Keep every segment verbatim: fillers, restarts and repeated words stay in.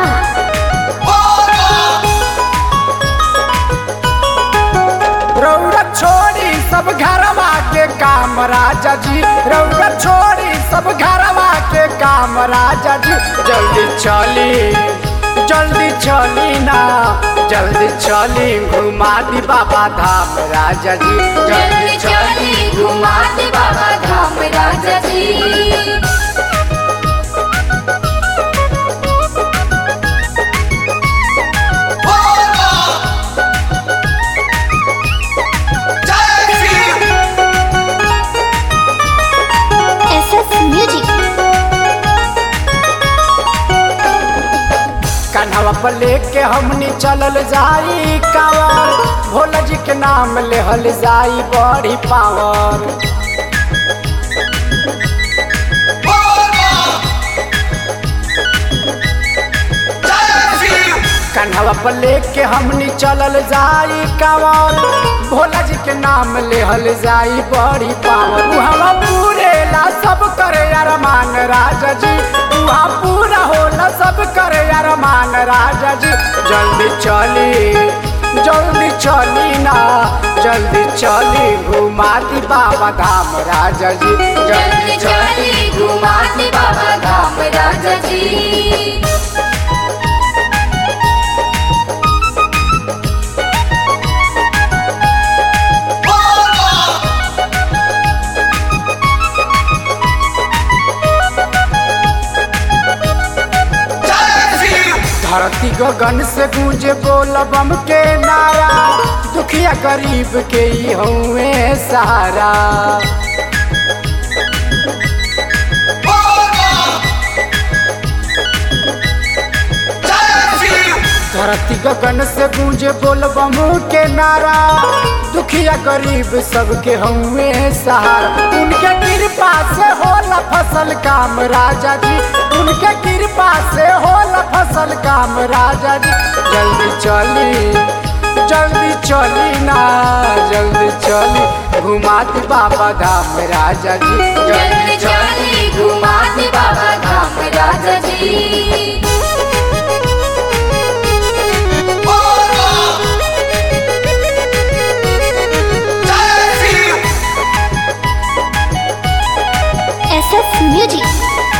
बाजार। रउरा छोड़ी सब घरवा के काम राजा जी, रउरा छोड़ी सब घरवा के काम राजा जी। जल्दी चली जल्दी चली ना, जल्दी चली घुमा दी बाबा धाम राजा जी। जल्दी चली घुमा दे बाबा धाम राजा जी। कान्हवा पर लेके हमनी चलल जाई कांवर, भोला जी के नाम लेहल जाई बड़ी पावर। कान्हवा पर लेके हमनी चलल जाई कांवर, भोला जी के नाम लेहल जाई बड़ी पावर। वहाँ पूरे ला सब करे अरमान राजा जी, वहाँ पूरा होला सब करे अरमान राजा जी। जल्दी चली जल्दी चली ना, जल्दी चली घुमा दी बाबा धाम राजा जी। जल्दी चली घुमा दे बाबा धाम राजा जी। धरती गगन से गूंजे बोल बम के नारा, दुखिया गरीब के ही हुए सहारा। धरती गगन से गूंजे बोल बम के नारा, दुखिया गरीब सबके हुए सहारा। उनके कृपा से होला फसल काम राजा जी, उनके कृपा से होला फसल काम राजा जी। जल्दी चली जल्दी चली ना, जल्दी चली घुमा दी बाबा धाम राजा जी। जल्दी चली घुमा दे बाबा धाम राजा जी। म्यूजिक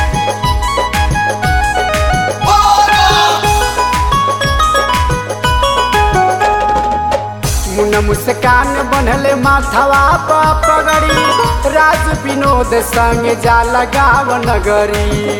मुन मुस्कान बनले माथवा पर पगड़ी, राज विनोद संग जा लगाव नगरी।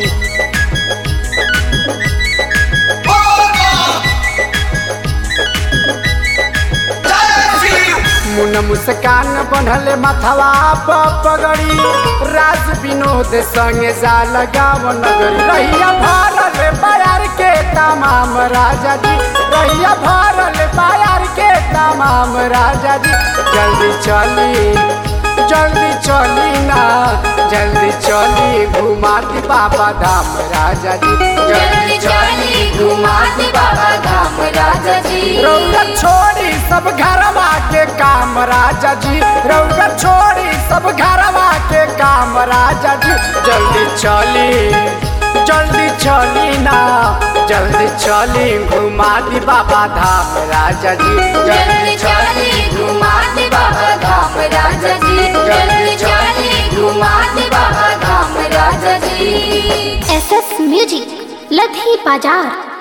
मुन मुस्कान बनले माथवा पर पगड़ी, राज विनोद संग जा लगाव नगरी। रहिया भरल बाजार के तमाम राजा जी, रहिया भरल बाजार के तमाम राजा जी। जल्दी चली जल्दी चली ना, जल्दी चली घुमा दी बाबा धाम राजा जी। जल्दी चली घुमा दे बाबा धाम राजा जी। रउरा छोड़ी सब घरवा के काम राजा जी, रउरा छोड़ी सब घरवा के काम राजा जी। जल्दी चली जल्दी चली ना, जल्दी चली घुमा दी बाबा धाम राजा जी। जल्दी चली घुमा दे बाबा धाम राजा जी। जल्दी चली घुमा दे बाबा धाम राजा जी। एस एस म्यूजिक लधी बाजार।